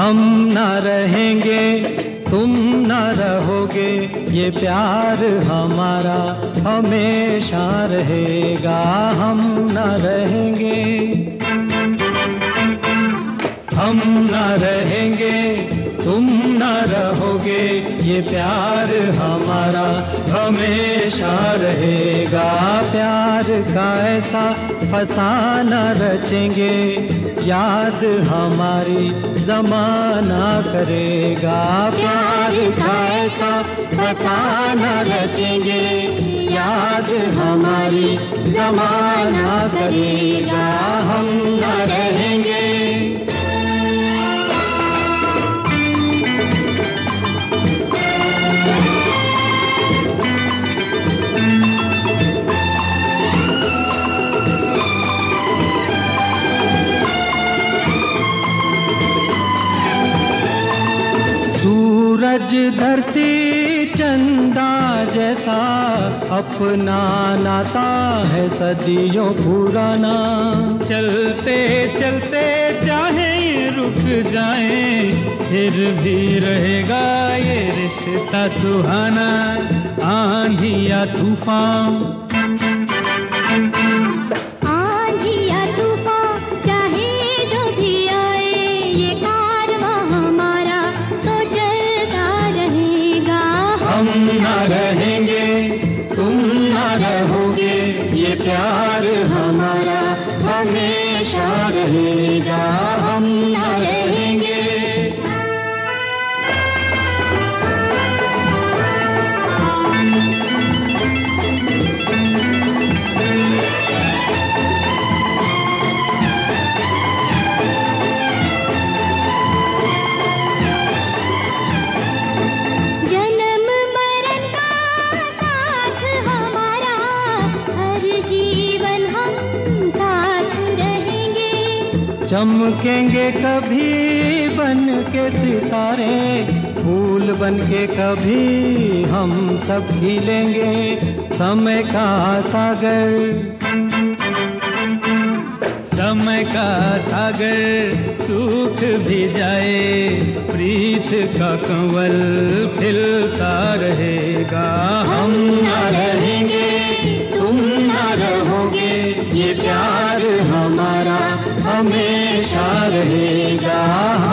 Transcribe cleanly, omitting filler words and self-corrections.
हम न रहेंगे तुम न रहोगे, ये प्यार हमारा हमेशा रहेगा। हम न रहेंगे, हम न रहेंगे तुम न रहोगे, ये प्यार हमारा हमेशा रहेगा। प्यार का ऐसा फसाना रचेंगे, याद हमारी ज़माना करेगा। प्यार का ऐसा फसाना रचेंगे, याद हमारी ज़माना करेगा। हम न रहेंगे, सूरज धरती चंदा जैसा अपना नाता है सदियों पुराना। चलते चलते चाहे रुक जाएं, फिर भी रहेगा ये रिश्ता सुहाना। आंधी या तूफान, हम न रहेंगे तुम न रहोगे, ये प्यार हमारा हमेशा रहेगा। हम न रहेंगे, चमकेंगे कभी बन के सितारे, फूल बन के कभी हम सब खिलेंगे। समय का सागर, समय का सागर सूख भी जाए, प्रीत का कंवल खिलता रहेगा। हम न रहेंगे तुम न रहोगे, ये प्यार हमारा हमेशा रहेगा।